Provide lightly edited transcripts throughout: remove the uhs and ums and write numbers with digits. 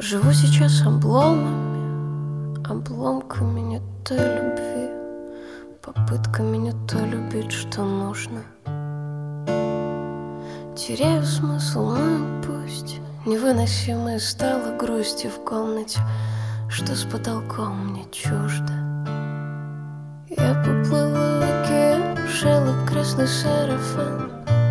Живу сейчас обломами, обломками не той любви, попытками не то любить, что нужно. Теряю смысл, ну и пусть. Невыносимой стала грусти в комнате, что с потолком мне чуждо. Я поплыла в океан, шелк, красный сарафан,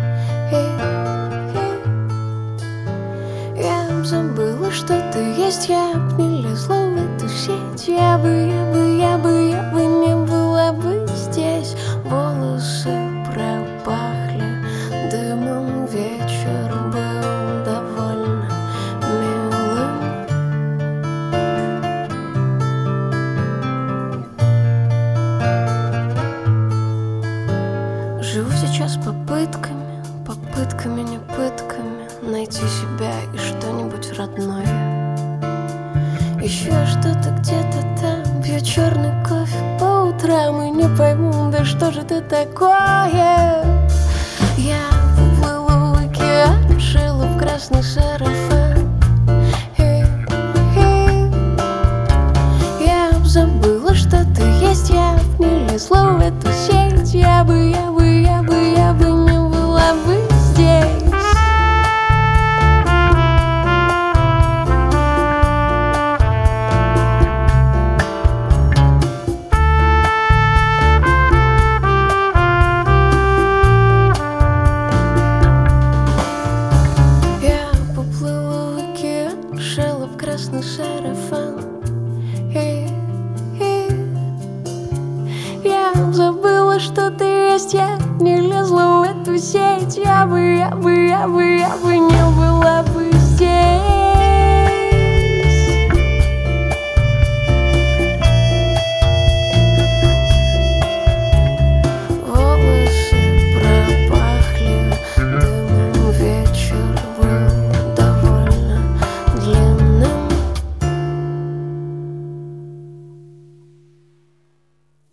я забыла, что ты есть. Я б не лезла в эту сеть. Я бы не была бы здесь. Волосы пропахли дымом. Вечер был довольно милым. Живу сейчас попытками, попытками, не пытками найти себя и что-нибудь родное. Ищу что-то где-то там, пью черный кофе по утрам и не пойму, да что же это такое. Я поплыла в океан, шила в красный сарафан. Я забыла, что ты есть. Я не лезла в эту сеть. Я бы не была бы здесь. Красный сарафан. Я забыла, что ты есть. Я не лезла в эту сеть. Я бы не была бы